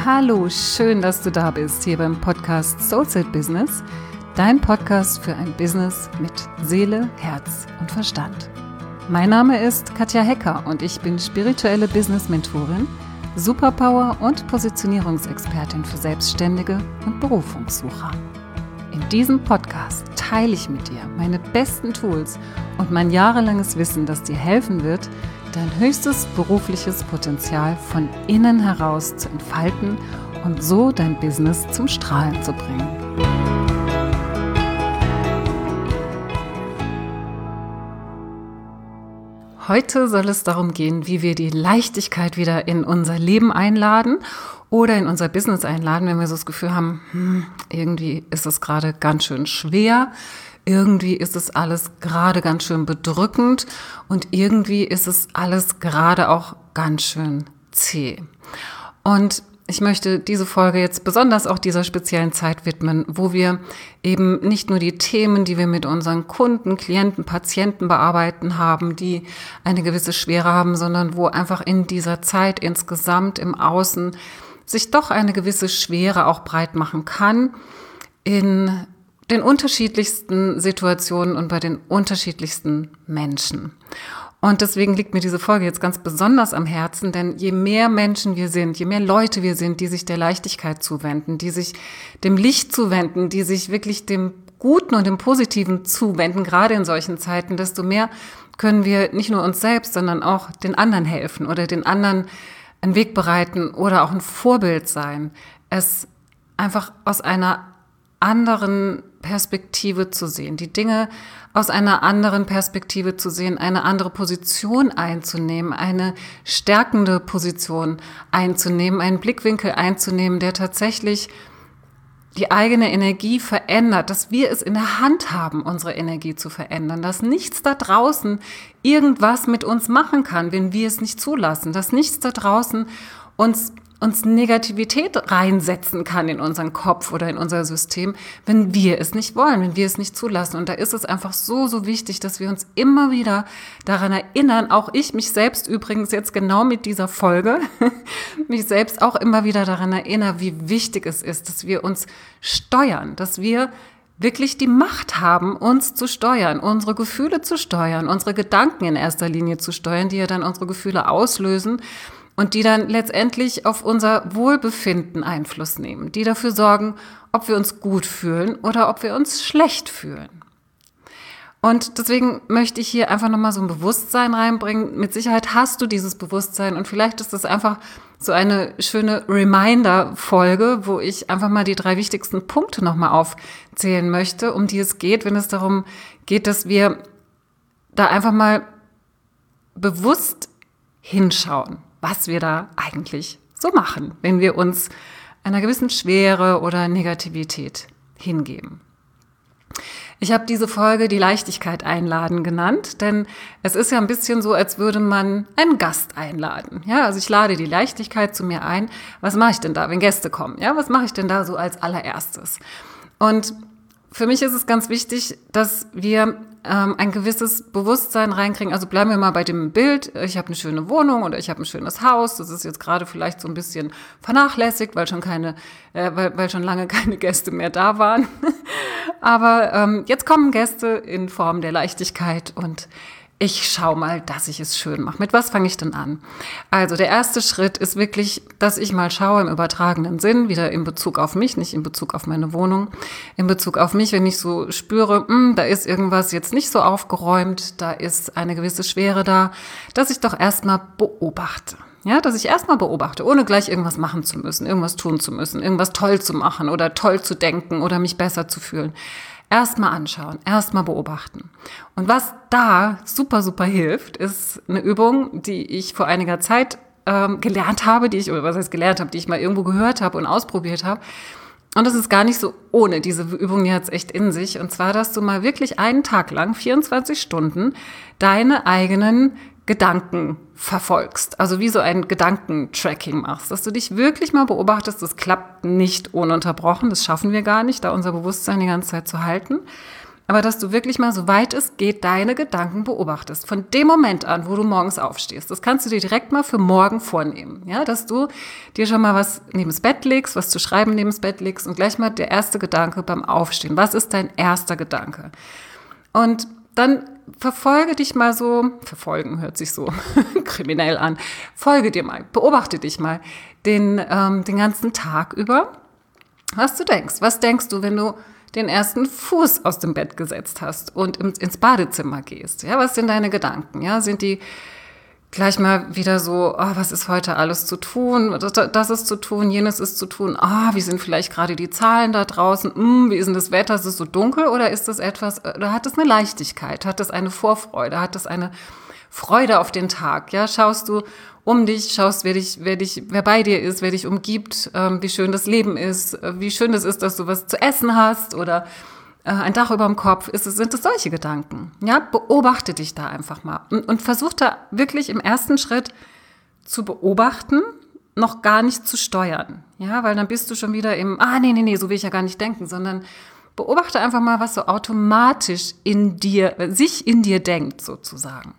Hallo, schön, dass du da bist, hier beim Podcast Soulset Business, dein Podcast für ein Business mit Seele, Herz und Verstand. Mein Name ist Katja Hecker und ich bin spirituelle Business-Mentorin, Superpower- und Positionierungsexpertin für Selbstständige und Berufungssucher. In diesem Podcast teile ich mit dir meine besten Tools und mein jahrelanges Wissen, das dir helfen wird, dein höchstes berufliches Potenzial von innen heraus zu entfalten und so dein Business zum Strahlen zu bringen. Heute soll es darum gehen, wie wir die Leichtigkeit wieder in unser Leben einladen oder in unser Business einladen, wenn wir so das Gefühl haben, irgendwie ist es gerade ganz schön schwer. Irgendwie ist es alles gerade ganz schön bedrückend und irgendwie ist es alles gerade auch ganz schön zäh. Und ich möchte diese Folge jetzt besonders auch dieser speziellen Zeit widmen, wo wir eben nicht nur die Themen, die wir mit unseren Kunden, Klienten, Patienten bearbeiten haben, die eine gewisse Schwere haben, sondern wo einfach in dieser Zeit insgesamt im Außen sich doch eine gewisse Schwere auch breit machen kann in den unterschiedlichsten Situationen und bei den unterschiedlichsten Menschen. Und deswegen liegt mir diese Folge jetzt ganz besonders am Herzen, denn je mehr Menschen wir sind, je mehr Leute wir sind, die sich der Leichtigkeit zuwenden, die sich dem Licht zuwenden, die sich wirklich dem Guten und dem Positiven zuwenden, gerade in solchen Zeiten, desto mehr können wir nicht nur uns selbst, sondern auch den anderen helfen oder den anderen einen Weg bereiten oder auch ein Vorbild sein. Es einfach aus einer anderen Perspektive zu sehen, die Dinge aus einer anderen Perspektive zu sehen, eine andere Position einzunehmen, eine stärkende Position einzunehmen, einen Blickwinkel einzunehmen, der tatsächlich die eigene Energie verändert, dass wir es in der Hand haben, unsere Energie zu verändern, dass nichts da draußen irgendwas mit uns machen kann, wenn wir es nicht zulassen, dass nichts da draußen uns Negativität reinsetzen kann in unseren Kopf oder in unser System, wenn wir es nicht wollen, wenn wir es nicht zulassen. Und da ist es einfach so wichtig, dass wir uns immer wieder daran erinnern, auch ich, mich selbst übrigens jetzt genau mit dieser Folge, mich selbst auch immer wieder daran erinnere, wie wichtig es ist, dass wir uns steuern, dass wir wirklich die Macht haben, uns zu steuern, unsere Gefühle zu steuern, unsere Gedanken in erster Linie zu steuern, die ja dann unsere Gefühle auslösen, und die dann letztendlich auf unser Wohlbefinden Einfluss nehmen, die dafür sorgen, ob wir uns gut fühlen oder ob wir uns schlecht fühlen. Und deswegen möchte ich hier einfach nochmal so ein Bewusstsein reinbringen. Mit Sicherheit hast du dieses Bewusstsein und vielleicht ist das einfach so eine schöne Reminder-Folge, wo ich einfach mal die 3 wichtigsten Punkte nochmal aufzählen möchte, um die es geht, wenn es darum geht, dass wir da einfach mal bewusst hinschauen, was wir da eigentlich so machen, wenn wir uns einer gewissen Schwere oder Negativität hingeben. Ich habe diese Folge die Leichtigkeit einladen genannt, denn es ist ja ein bisschen so, als würde man einen Gast einladen. Ja, also ich lade die Leichtigkeit zu mir ein. Was mache ich denn da, wenn Gäste kommen? Ja, was mache ich denn da so als allererstes? Und für mich ist es ganz wichtig, dass wir ein gewisses Bewusstsein reinkriegen. Also bleiben wir mal bei dem Bild, ich habe eine schöne Wohnung oder ich habe ein schönes Haus. Das ist jetzt gerade vielleicht so ein bisschen vernachlässigt, weil schon lange keine Gäste mehr da waren. Aber jetzt kommen Gäste in Form der Leichtigkeit und ich schaue mal, dass ich es schön mache. Mit was fange ich denn an? Also der erste Schritt ist wirklich, dass ich mal schaue im übertragenen Sinn, wieder in Bezug auf mich, nicht in Bezug auf meine Wohnung, in Bezug auf mich, wenn ich so spüre, da ist irgendwas jetzt nicht so aufgeräumt, da ist eine gewisse Schwere da, dass ich doch erstmal beobachte. Ja, dass ich erstmal beobachte, ohne gleich irgendwas machen zu müssen, irgendwas tun zu müssen, irgendwas toll zu machen oder toll zu denken oder mich besser zu fühlen. Erstmal anschauen, erstmal beobachten. Und was da super hilft, ist eine Übung, die ich vor einiger Zeit gelernt habe, die ich mal irgendwo gehört habe und ausprobiert habe. Und das ist gar nicht so ohne, diese Übung, die hat es echt in sich. Und zwar, dass du mal wirklich einen Tag lang, 24 Stunden, deine eigenen Gedanken verfolgst. Also wie so ein Gedankentracking machst, dass du dich wirklich mal beobachtest. Das klappt nicht ununterbrochen, das schaffen wir gar nicht, da unser Bewusstsein die ganze Zeit zu halten. aber dass du wirklich mal, soweit es geht, deine Gedanken beobachtest. Von dem Moment an, wo du morgens aufstehst. Das kannst du dir direkt mal für morgen vornehmen. Ja, dass du dir schon mal was neben das Bett legst, was zu schreiben neben das Bett legst und gleich mal der erste Gedanke beim Aufstehen. Was ist dein erster Gedanke? Und dann verfolge dich mal so, verfolgen hört sich so kriminell an, folge dir mal, beobachte dich mal den ganzen Tag über, was du denkst. Was denkst du, wenn du den ersten Fuß aus dem Bett gesetzt hast und ins Badezimmer gehst? Ja, was sind deine Gedanken? Ja, sind die gleich mal wieder so, oh, was ist heute alles zu tun? Das ist zu tun, jenes ist zu tun. Wie sind vielleicht gerade die Zahlen da draußen? Wie ist denn das Wetter? Ist es so dunkel oder ist das etwas, oder hat es eine Leichtigkeit? Hat es eine Vorfreude? Hat es eine Freude auf den Tag? Ja, schaust du um dich, schaust, wer bei dir ist, wer dich umgibt, wie schön das Leben ist, wie schön es ist, dass du was zu essen hast oder ein Dach über dem Kopf, sind es solche Gedanken. Ja, beobachte dich da einfach mal und versuch da wirklich im ersten Schritt zu beobachten, noch gar nicht zu steuern. Ja, weil dann bist du schon wieder nee, so will ich ja gar nicht denken, sondern beobachte einfach mal, was so automatisch sich in dir denkt sozusagen.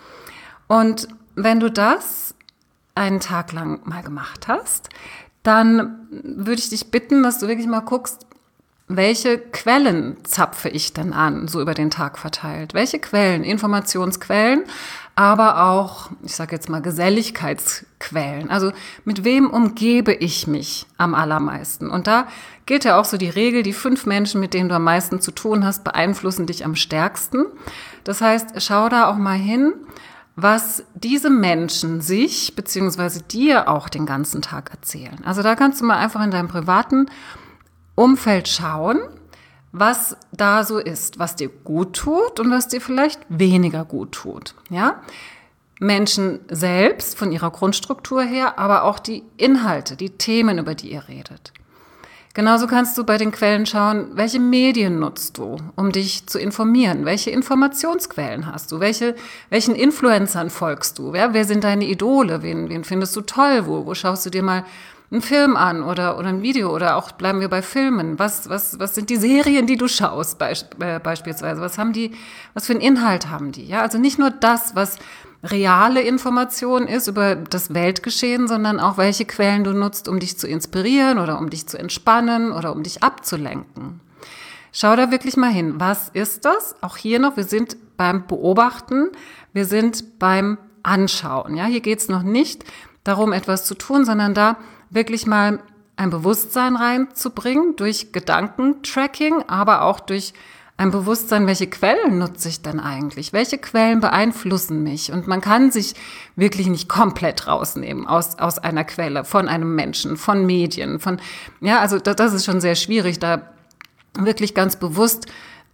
Und wenn du das einen Tag lang mal gemacht hast, dann würde ich dich bitten, dass du wirklich mal guckst, welche Quellen zapfe ich denn an, so über den Tag verteilt? Welche Quellen, Informationsquellen, aber auch, ich sage jetzt mal, Geselligkeitsquellen. Also mit wem umgebe ich mich am allermeisten? Und da gilt ja auch so die Regel, die 5 Menschen, mit denen du am meisten zu tun hast, beeinflussen dich am stärksten. Das heißt, schau da auch mal hin, was diese Menschen sich beziehungsweise dir auch den ganzen Tag erzählen. Also da kannst du mal einfach in deinem privaten Umfeld schauen, was da so ist, was dir gut tut und was dir vielleicht weniger gut tut. Ja? Menschen selbst von ihrer Grundstruktur her, aber auch die Inhalte, die Themen, über die ihr redet. Genauso kannst du bei den Quellen schauen, welche Medien nutzt du, um dich zu informieren? Welche Informationsquellen hast du? Welchen Influencern folgst du? Ja, wer sind deine Idole? Wen findest du toll? Wo schaust du dir mal einen Film an oder ein Video? Oder auch bleiben wir bei Filmen. Was sind die Serien, die du schaust beispielsweise? Was für einen Inhalt haben die? Ja, also nicht nur das, was reale Information ist über das Weltgeschehen, sondern auch, welche Quellen du nutzt, um dich zu inspirieren oder um dich zu entspannen oder um dich abzulenken. Schau da wirklich mal hin. Was ist das? Auch hier noch, wir sind beim Beobachten, wir sind beim Anschauen. Ja, hier geht's noch nicht darum, etwas zu tun, sondern da wirklich mal ein Bewusstsein reinzubringen durch Gedankentracking, aber auch durch ein Bewusstsein, welche Quellen nutze ich denn eigentlich? Welche Quellen beeinflussen mich? Und man kann sich wirklich nicht komplett rausnehmen aus einer Quelle, von einem Menschen, von Medien, also das ist schon sehr schwierig, da wirklich ganz bewusst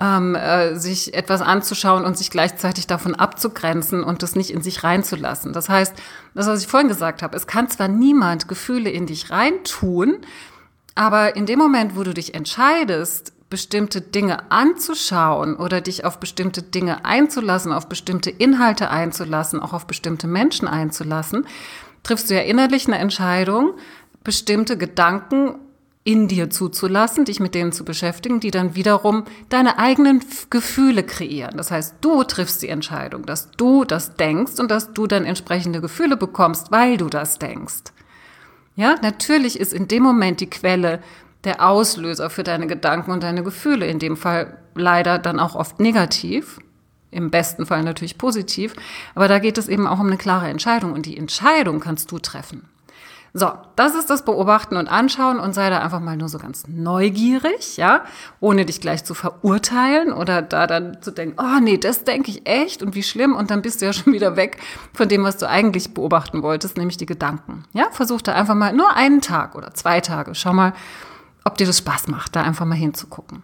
sich etwas anzuschauen und sich gleichzeitig davon abzugrenzen und das nicht in sich reinzulassen. Das heißt, das, was ich vorhin gesagt habe, es kann zwar niemand Gefühle in dich reintun, aber in dem Moment, wo du dich entscheidest, bestimmte Dinge anzuschauen oder dich auf bestimmte Dinge einzulassen, auf bestimmte Inhalte einzulassen, auch auf bestimmte Menschen einzulassen, triffst du ja innerlich eine Entscheidung, bestimmte Gedanken in dir zuzulassen, dich mit denen zu beschäftigen, die dann wiederum deine eigenen Gefühle kreieren. Das heißt, du triffst die Entscheidung, dass du das denkst und dass du dann entsprechende Gefühle bekommst, weil du das denkst. Ja, natürlich ist in dem Moment die Quelle der Auslöser für deine Gedanken und deine Gefühle, in dem Fall leider dann auch oft negativ, im besten Fall natürlich positiv, aber da geht es eben auch um eine klare Entscheidung und die Entscheidung kannst du treffen. So, das ist das Beobachten und Anschauen und sei da einfach mal nur so ganz neugierig, ja, ohne dich gleich zu verurteilen oder da dann zu denken, oh nee, das denke ich echt und wie schlimm und dann bist du ja schon wieder weg von dem, was du eigentlich beobachten wolltest, nämlich die Gedanken. Ja, versuch da einfach mal nur einen Tag oder 2 Tage, schau mal, ob dir das Spaß macht, da einfach mal hinzugucken.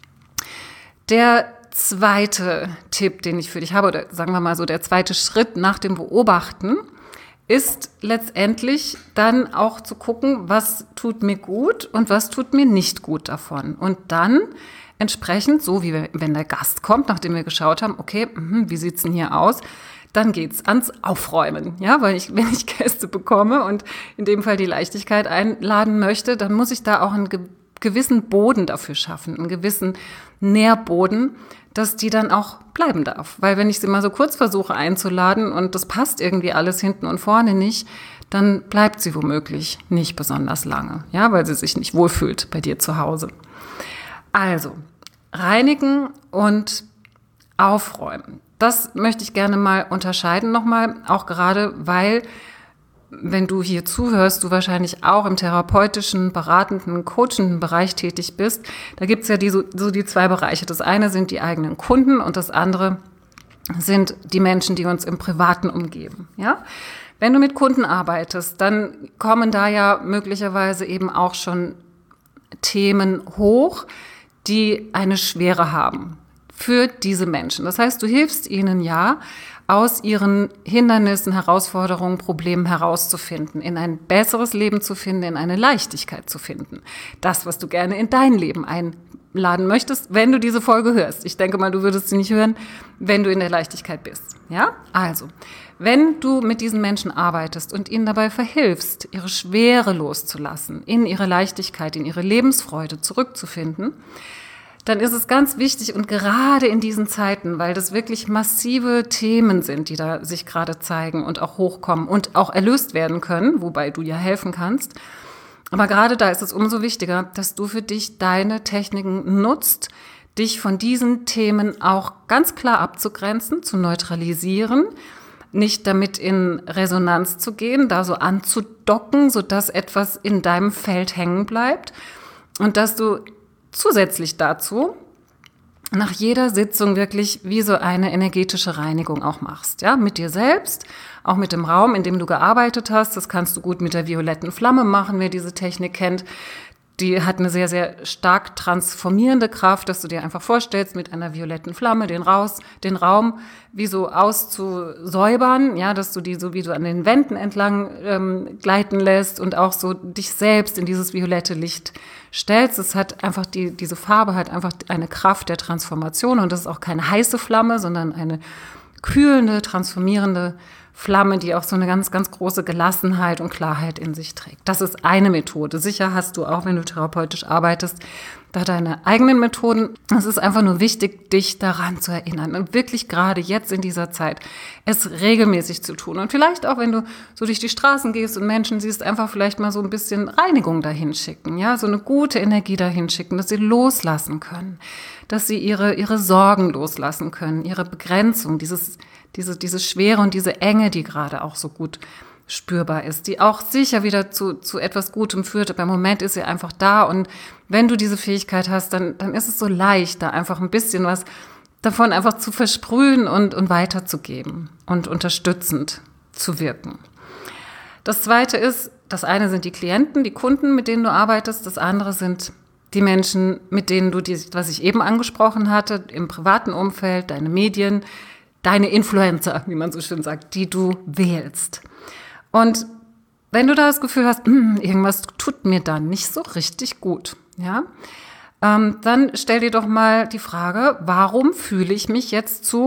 Der zweite Tipp, den ich für dich habe, oder sagen wir mal so, der zweite Schritt nach dem Beobachten, ist letztendlich dann auch zu gucken, was tut mir gut und was tut mir nicht gut davon. Und dann entsprechend, so wie wenn der Gast kommt, nachdem wir geschaut haben, okay, wie sieht's denn hier aus? Dann geht's ans Aufräumen, ja, weil wenn ich Gäste bekomme und in dem Fall die Leichtigkeit einladen möchte, dann muss ich da auch einen gewissen Boden dafür schaffen, einen gewissen Nährboden, dass die dann auch bleiben darf. Weil wenn ich sie mal so kurz versuche einzuladen und das passt irgendwie alles hinten und vorne nicht, dann bleibt sie womöglich nicht besonders lange, ja, weil sie sich nicht wohlfühlt bei dir zu Hause. Also, reinigen und aufräumen. Das möchte ich gerne mal unterscheiden nochmal, auch gerade, weil, wenn du hier zuhörst, du wahrscheinlich auch im therapeutischen, beratenden, coachenden Bereich tätig bist. Da gibt's ja die zwei Bereiche. Das eine sind die eigenen Kunden und das andere sind die Menschen, die uns im Privaten umgeben, ja. Wenn du mit Kunden arbeitest, dann kommen da ja möglicherweise eben auch schon Themen hoch, die eine Schwere haben für diese Menschen. Das heißt, du hilfst ihnen ja, aus ihren Hindernissen, Herausforderungen, Problemen herauszufinden, in ein besseres Leben zu finden, in eine Leichtigkeit zu finden. Das, was du gerne in dein Leben einladen möchtest, wenn du diese Folge hörst. Ich denke mal, du würdest sie nicht hören, wenn du in der Leichtigkeit bist. Ja? Also, wenn du mit diesen Menschen arbeitest und ihnen dabei verhilfst, ihre Schwere loszulassen, in ihre Leichtigkeit, in ihre Lebensfreude zurückzufinden, dann ist es ganz wichtig und gerade in diesen Zeiten, weil das wirklich massive Themen sind, die da sich gerade zeigen und auch hochkommen und auch erlöst werden können, wobei du ja helfen kannst. Aber gerade da ist es umso wichtiger, dass du für dich deine Techniken nutzt, dich von diesen Themen auch ganz klar abzugrenzen, zu neutralisieren, nicht damit in Resonanz zu gehen, da so anzudocken, sodass etwas in deinem Feld hängen bleibt und dass du zusätzlich dazu nach jeder Sitzung wirklich wie so eine energetische Reinigung auch machst, ja, mit dir selbst, auch mit dem Raum, in dem du gearbeitet hast. Das kannst du gut mit der violetten Flamme machen, wer diese Technik kennt. Die hat eine sehr, sehr stark transformierende Kraft, dass du dir einfach vorstellst, mit einer violetten Flamme den Raum wie so auszusäubern, ja, dass du die so wie du an den Wänden entlang gleiten lässt und auch so dich selbst in dieses violette Licht stellst. Es hat einfach diese Farbe hat einfach eine Kraft der Transformation und das ist auch keine heiße Flamme, sondern eine kühlende, transformierende Flamme, die auch so eine ganz, ganz große Gelassenheit und Klarheit in sich trägt. Das ist eine Methode. Sicher hast du auch, wenn du therapeutisch arbeitest, da deine eigenen Methoden. Es ist einfach nur wichtig, dich daran zu erinnern und wirklich gerade jetzt in dieser Zeit es regelmäßig zu tun. Und vielleicht auch, wenn du so durch die Straßen gehst und Menschen siehst, einfach vielleicht mal so ein bisschen Reinigung dahin schicken, ja, so eine gute Energie dahin schicken, dass sie loslassen können, dass sie ihre Sorgen loslassen können, ihre Begrenzung, diese Schwere und diese Enge, die gerade auch so gut spürbar ist, die auch sicher wieder zu etwas Gutem führt. Aber im Moment ist sie einfach da und wenn du diese Fähigkeit hast, dann ist es so leicht, da einfach ein bisschen was davon einfach zu versprühen und weiterzugeben und unterstützend zu wirken. Das Zweite ist, das eine sind die Klienten, die Kunden, mit denen du arbeitest, das andere sind die Menschen, mit denen du, was ich eben angesprochen hatte, im privaten Umfeld, deine Medien, deine Influencer, wie man so schön sagt, die du wählst. Und wenn du da das Gefühl hast, irgendwas tut mir dann nicht so richtig gut, ja, dann stell dir doch mal die Frage, warum fühle ich mich jetzt zu ...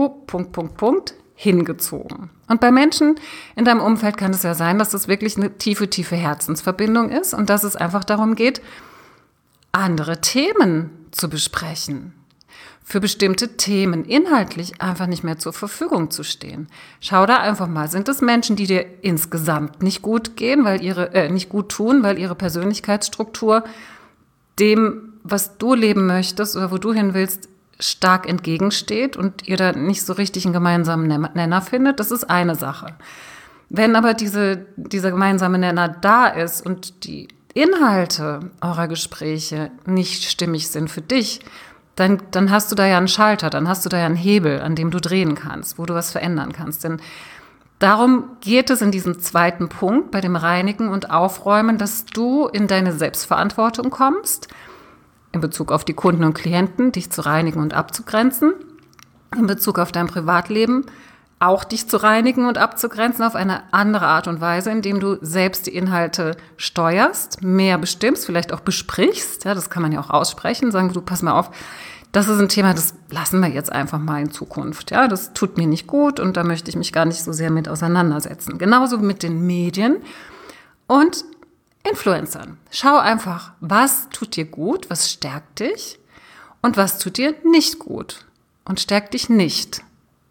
hingezogen? Und bei Menschen in deinem Umfeld kann es ja sein, dass das wirklich eine tiefe, tiefe Herzensverbindung ist und dass es einfach darum geht, andere Themen zu besprechen. Für bestimmte Themen inhaltlich einfach nicht mehr zur Verfügung zu stehen. Schau da einfach mal, sind es Menschen, die dir insgesamt nicht gut gehen, nicht gut tun, weil ihre Persönlichkeitsstruktur dem, was du leben möchtest oder wo du hin willst, stark entgegensteht und ihr da nicht so richtig einen gemeinsamen Nenner findet? Das ist eine Sache. Wenn aber dieser gemeinsame Nenner da ist und die Inhalte eurer Gespräche nicht stimmig sind für dich, dann hast du da ja einen Schalter, dann hast du da ja einen Hebel, an dem du drehen kannst, wo du was verändern kannst. Denn darum geht es in diesem zweiten Punkt, bei dem Reinigen und Aufräumen, dass du in deine Selbstverantwortung kommst, in Bezug auf die Kunden und Klienten, dich zu reinigen und abzugrenzen, in Bezug auf dein Privatleben, auch dich zu reinigen und abzugrenzen auf eine andere Art und Weise, indem du selbst die Inhalte steuerst, mehr bestimmst, vielleicht auch besprichst. Ja, das kann man ja auch aussprechen, sagen, du, pass mal auf, das ist ein Thema, das lassen wir jetzt einfach mal in Zukunft. Ja, das tut mir nicht gut und da möchte ich mich gar nicht so sehr mit auseinandersetzen. Genauso mit den Medien und Influencern. Schau einfach, was tut dir gut, was stärkt dich und was tut dir nicht gut. und stärkt dich nicht.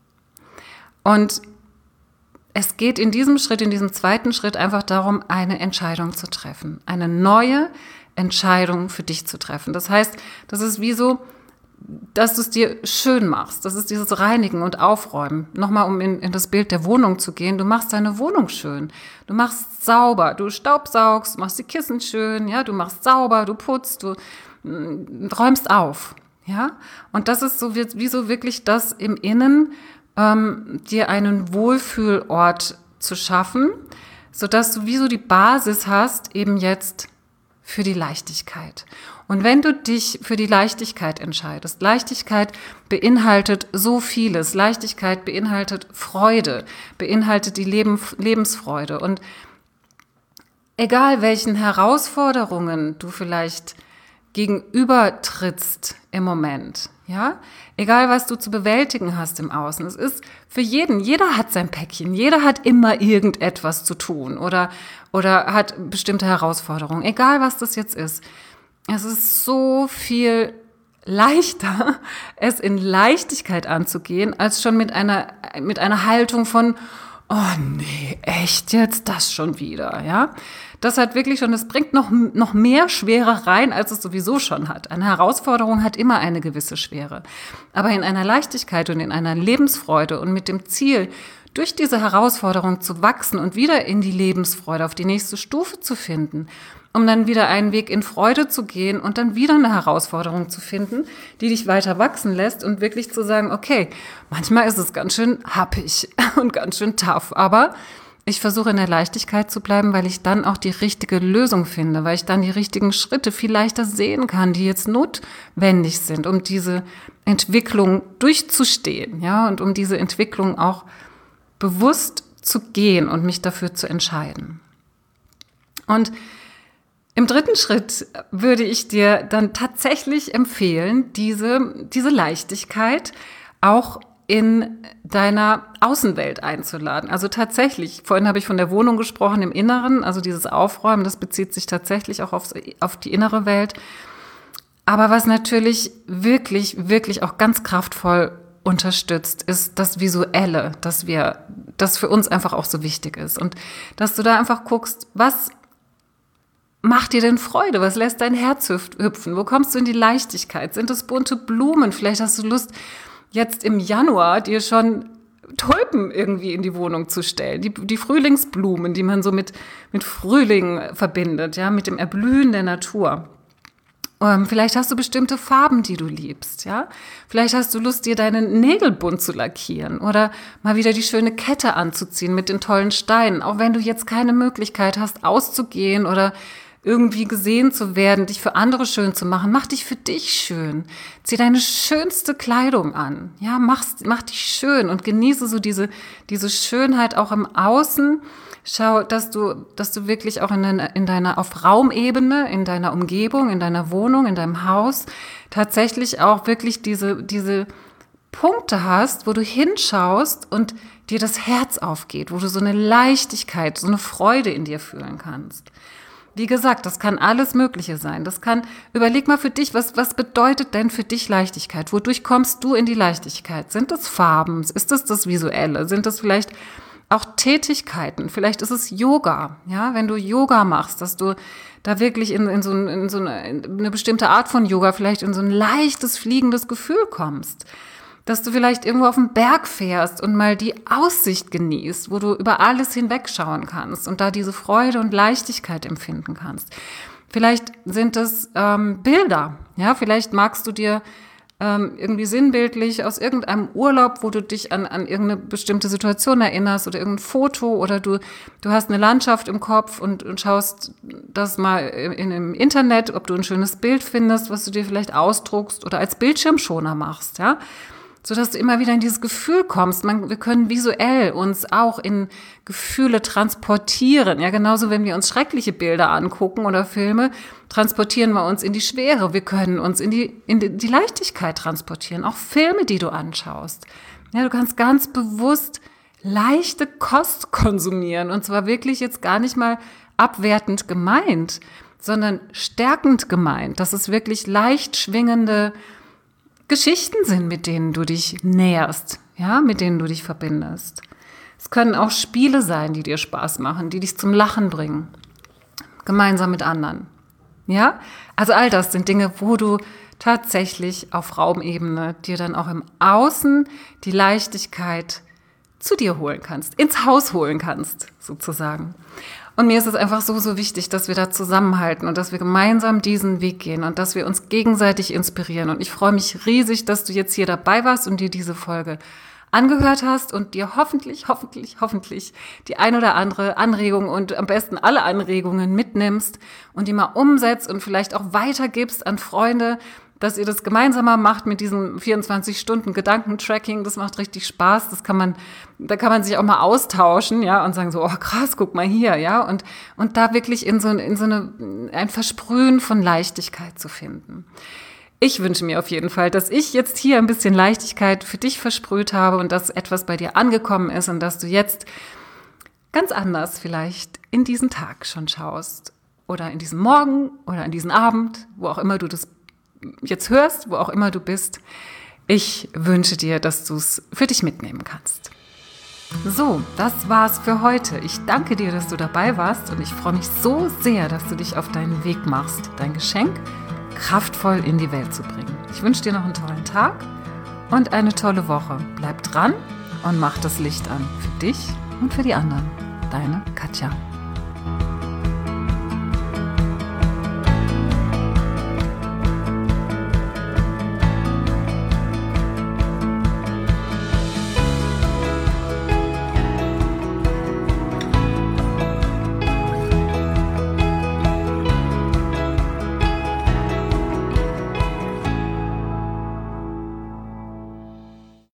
Und es geht in diesem zweiten Schritt einfach darum, eine Entscheidung zu treffen, eine neue Entscheidung für dich zu treffen. Das heißt, das ist wie so, dass du es dir schön machst. Das ist dieses Reinigen und Aufräumen. Nochmal, um in das Bild der Wohnung zu gehen. Du machst deine Wohnung schön. Du machst sauber. Du staubsaugst, machst die Kissen schön. Ja, du machst sauber, du putzt, du räumst auf. Ja, und das ist so wie so wirklich das im Innen, dir einen Wohlfühlort zu schaffen, sodass du wie so die Basis hast, eben jetzt für die Leichtigkeit. Und wenn du dich für die Leichtigkeit entscheidest, Leichtigkeit beinhaltet so vieles. Leichtigkeit beinhaltet Freude, beinhaltet die Lebensfreude. Und egal welchen Herausforderungen du vielleicht gegenübertrittst im Moment, ja, egal was du zu bewältigen hast im Außen, es ist für jeder hat sein Päckchen, jeder hat immer irgendetwas zu tun oder hat bestimmte Herausforderungen, egal was das jetzt ist. Es ist so viel leichter, es in Leichtigkeit anzugehen, als schon mit einer Haltung von, oh nee, echt jetzt das schon wieder, ja? Das hat wirklich schon, das bringt noch mehr Schwere rein, als es sowieso schon hat. Eine Herausforderung hat immer eine gewisse Schwere. Aber in einer Leichtigkeit und in einer Lebensfreude und mit dem Ziel, durch diese Herausforderung zu wachsen und wieder in die Lebensfreude, auf die nächste Stufe zu finden, um dann wieder einen Weg in Freude zu gehen und dann wieder eine Herausforderung zu finden, die dich weiter wachsen lässt und wirklich zu sagen, okay, manchmal ist es ganz schön happig und ganz schön tough, aber ich versuche in der Leichtigkeit zu bleiben, weil ich dann auch die richtige Lösung finde, weil ich dann die richtigen Schritte viel leichter sehen kann, die jetzt notwendig sind, um diese Entwicklung durchzustehen, ja, und um diese Entwicklung auch bewusst zu gehen und mich dafür zu entscheiden. Und im dritten Schritt würde ich dir dann tatsächlich empfehlen, diese Leichtigkeit auch in deiner Außenwelt einzuladen. Also tatsächlich, vorhin habe ich von der Wohnung gesprochen, im Inneren, also dieses Aufräumen, das bezieht sich tatsächlich auch auf die innere Welt. Aber was natürlich wirklich, wirklich auch ganz kraftvoll unterstützt, ist das Visuelle, das für uns einfach auch so wichtig ist. Und dass du da einfach guckst, was macht dir denn Freude? Was lässt dein Herz hüpfen? Wo kommst du in die Leichtigkeit? Sind es bunte Blumen? Vielleicht hast du Lust, jetzt im Januar dir schon Tulpen irgendwie in die Wohnung zu stellen. Die Frühlingsblumen, die man so mit Frühling verbindet, ja, mit dem Erblühen der Natur. Vielleicht hast du bestimmte Farben, die du liebst, ja. Vielleicht hast du Lust, dir deine Nägel bunt zu lackieren oder mal wieder die schöne Kette anzuziehen mit den tollen Steinen. Auch wenn du jetzt keine Möglichkeit hast, auszugehen oder irgendwie gesehen zu werden, dich für andere schön zu machen. Mach dich für dich schön. Zieh deine schönste Kleidung an. Ja, mach dich schön und genieße so diese Schönheit auch im Außen. Schau, dass du wirklich auch in deiner auf Raumebene, in deiner Umgebung, in deiner Wohnung, in deinem Haus tatsächlich auch wirklich diese Punkte hast, wo du hinschaust und dir das Herz aufgeht, wo du so eine Leichtigkeit, so eine Freude in dir fühlen kannst. Wie gesagt, das kann alles Mögliche sein. Überleg mal für dich, was bedeutet denn für dich Leichtigkeit? Wodurch kommst du in die Leichtigkeit? Sind das Farben? Ist das das Visuelle? Sind das vielleicht auch Tätigkeiten? Vielleicht ist es Yoga, ja? Wenn du Yoga machst, dass du da wirklich in so eine bestimmte Art von Yoga vielleicht in so ein leichtes, fliegendes Gefühl kommst. Dass du vielleicht irgendwo auf den Berg fährst und mal die Aussicht genießt, wo du über alles hinwegschauen kannst und da diese Freude und Leichtigkeit empfinden kannst. Vielleicht sind es Bilder, ja, vielleicht magst du dir irgendwie sinnbildlich aus irgendeinem Urlaub, wo du dich an irgendeine bestimmte Situation erinnerst oder irgendein Foto oder du hast eine Landschaft im Kopf und schaust das mal im Internet, ob du ein schönes Bild findest, was du dir vielleicht ausdruckst oder als Bildschirmschoner machst, ja. Sodass du immer wieder in dieses Gefühl kommst. Wir können visuell uns auch in Gefühle transportieren. Ja, genauso, wenn wir uns schreckliche Bilder angucken oder Filme, transportieren wir uns in die Schwere. Wir können uns in die Leichtigkeit transportieren. Auch Filme, die du anschaust. Ja, du kannst ganz bewusst leichte Kost konsumieren. Und zwar wirklich jetzt gar nicht mal abwertend gemeint, sondern stärkend gemeint. Das ist wirklich leicht schwingende Geschichten sind, mit denen du dich näherst, ja, mit denen du dich verbindest. Es können auch Spiele sein, die dir Spaß machen, die dich zum Lachen bringen, gemeinsam mit anderen. Ja, also all das sind Dinge, wo du tatsächlich auf Raumebene dir dann auch im Außen die Leichtigkeit zu dir holen kannst, ins Haus holen kannst, sozusagen. Und mir ist es einfach so wichtig, dass wir da zusammenhalten und dass wir gemeinsam diesen Weg gehen und dass wir uns gegenseitig inspirieren. Und ich freue mich riesig, dass du jetzt hier dabei warst und dir diese Folge angehört hast und dir hoffentlich die ein oder andere Anregung und am besten alle Anregungen mitnimmst und die mal umsetzt und vielleicht auch weitergibst an Freunde, dass ihr das gemeinsamer macht mit diesem 24-Stunden-Gedankentracking. Das macht richtig Spaß. Da kann man sich auch mal austauschen, ja, und sagen so, oh krass, guck mal hier, ja, und da wirklich in so ein Versprühen von Leichtigkeit zu finden. Ich wünsche mir auf jeden Fall, dass ich jetzt hier ein bisschen Leichtigkeit für dich versprüht habe und dass etwas bei dir angekommen ist und dass du jetzt ganz anders vielleicht in diesen Tag schon schaust oder in diesen Morgen oder in diesen Abend, wo auch immer du das jetzt hörst, wo auch immer du bist. Ich wünsche dir, dass du es für dich mitnehmen kannst. So, das war's für heute. Ich danke dir, dass du dabei warst und ich freue mich so sehr, dass du dich auf deinen Weg machst, dein Geschenk kraftvoll in die Welt zu bringen. Ich wünsche dir noch einen tollen Tag und eine tolle Woche. Bleib dran und mach das Licht an für dich und für die anderen. Deine Katja.